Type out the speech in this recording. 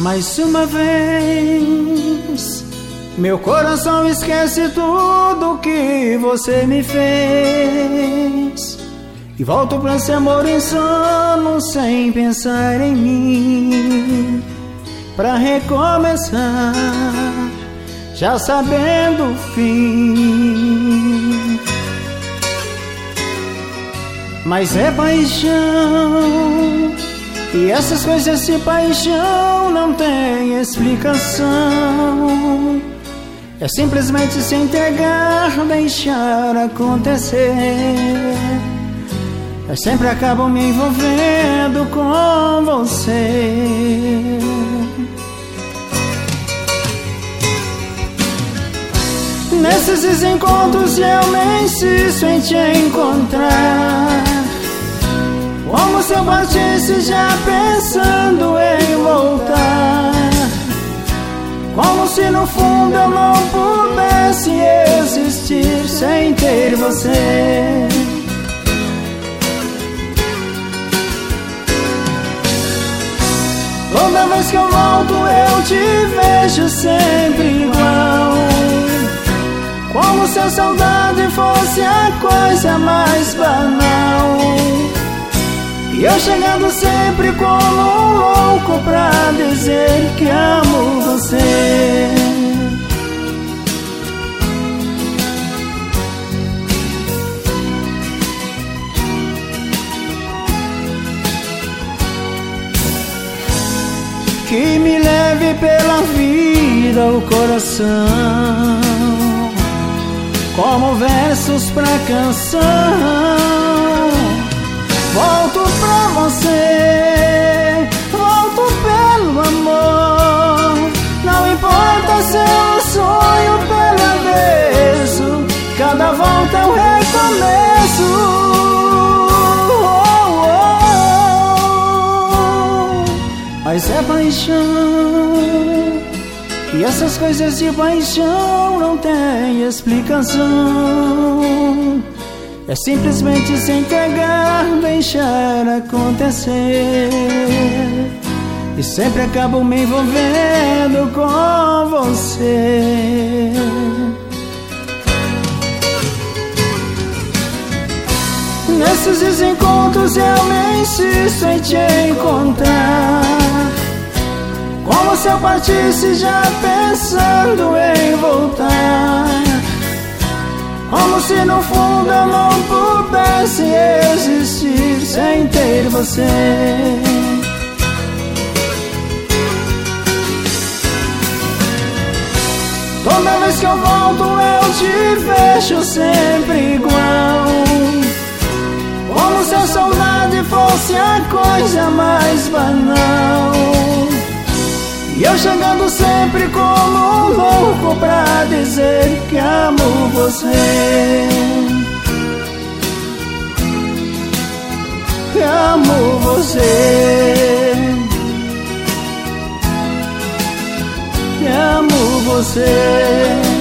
Mais uma vez, meu coração esquece tudo que você me fez e volto pra esse amor insano sem pensar em mim, pra recomeçar, já sabendo o fim. Mas é paixão, e essas coisas de paixão não tem explicação. É simplesmente se entregar, deixar acontecer. Eu sempre acabo me envolvendo com você. Nesses desencontros eu me insisto em te encontrar, como se eu partisse já pensando em voltar, como se no fundo eu não pudesse existir sem ter você. Toda vez que eu volto eu te vejo sempre igual, como se a saudade fosse a coisa mais banal, e eu chegando sempre como um louco pra dizer que amo você. Que me leve pela vida o coração, como versos pra canção. Volto pra você, volto pelo amor. Não importa se é um sonho pelo avesso, cada volta é um recomeço. Mas é paixão, e essas coisas de paixão não tem explicação. É simplesmente se entregar, deixar acontecer. E sempre acabo me envolvendo com você. Nesses desencontros eu me insisto em te encontrar, como se eu partisse já pensando em voltar, como se no fundo eu não pudesse existir sem ter você. Toda vez que eu volto eu te vejo sempre igual, como se a saudade fosse a coisa mais banal, e eu chegando sempre como um louco pra dizer que amo você. Que amo você. Que amo você.